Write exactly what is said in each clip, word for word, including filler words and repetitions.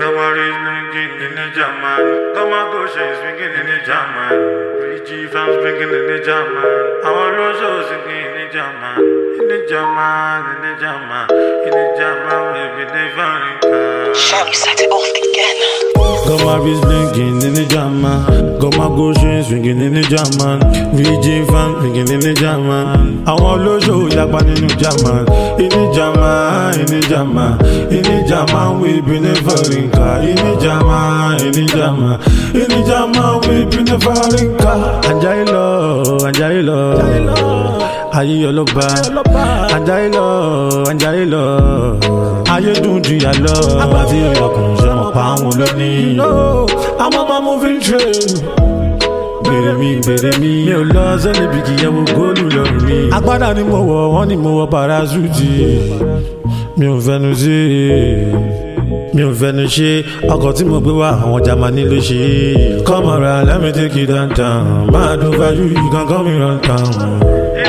Come on, it's blinking in the German. Come on, go, she's blinking in the German. Richie fans blinking in the German. Our Rosso singing in the German. In the German, in the German. In the German, we've been never. Shall you set it off again? Got my wrist blinking in the German. Got my gold chain swinging in the German. V J fan swinging in the German. I want to show you like in the German. In the German, in the German. In the German, we've been never in car. In the German, in the German. In the German, we've been never in car. Anjailo, Anjailo. Ayé ọlọ́ba, Anjailo, Anjailo. Ayé dùn jù yà lọ. Àgbàtí ọkùnrin ṣe mọ̀ pa àwọn olóní. I'm on my moving train. Bèrè mi, bèrè mi. Mi ò lọ sẹ́ni bí kìí ẹ̀wọ̀ góòlù lọ́rùn mi. Agbádá ni mo wọ̀, wọ́n ni mo wọ parasuti. Mi ò fẹnu sí mi ò fẹnu ṣe ọkọ̀ tí mo gbé wá àwọn Jámánì ló ṣe. Come around, let me take you downtown. Máa dùn fájú, you can call me run town.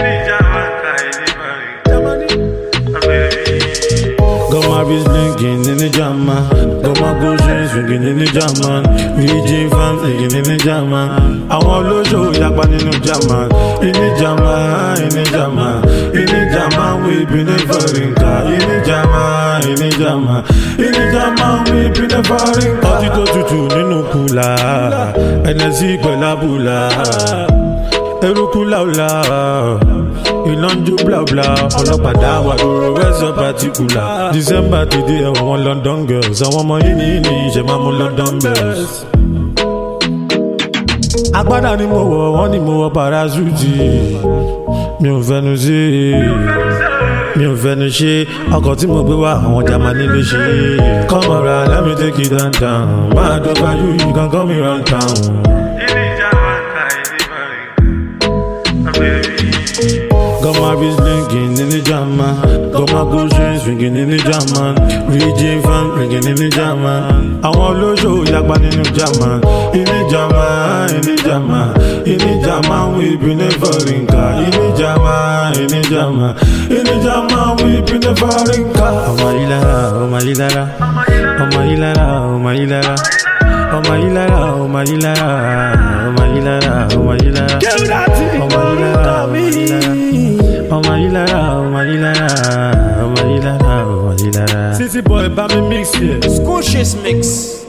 Got my wrist blinking in the German. Got my gold chain swinging in the German. V J fan singing in the German. I want to show you like in the German. In the German, in the German. In the German, we've been never in car. In the German, in the German. In the German, we've been never in car. Ọtí tó tutù nínú kùlà, Hennessy pẹ̀lú àbùlà. Eruku laula, iná ń jó blabla. Ọlọ́pàá wà lórí rẹ́sọ̀ particular. December ti dé àwọn London girls. Àwọn ọmọ yìí ní ní ìṣe máa mú London bells. Agbádá ni mo wọ̀, wọ́n ni mo wọ parasuti. Mi ò fẹnu sí mi ò fẹnu ṣe ọkọ̀ tí mo gbé wá àwọn Jámánì ló ṣe. Come around, let me take you downtown. Máa dọ́ fájú, you can call me run town. Got my wrist blinking in the German. Got my gold chain swinging in the German. V J fan swinging in the German. I want to show you like in the German. In the German, in the German. In the German, we've been never in car. In the German, in the German. In the German, we've been never in car. Oh my ilara, oh my ilara. Oh my ilara, oh my ilara. Oh my ilara, oh my ilara. Oh my ilara, oh my ilara. Oh my ilara, oh my ilara. Oh my ilara, oh my ilara. Oh my ilara, oh my ilara. City boy, bá mi mix here. Scotia's mix.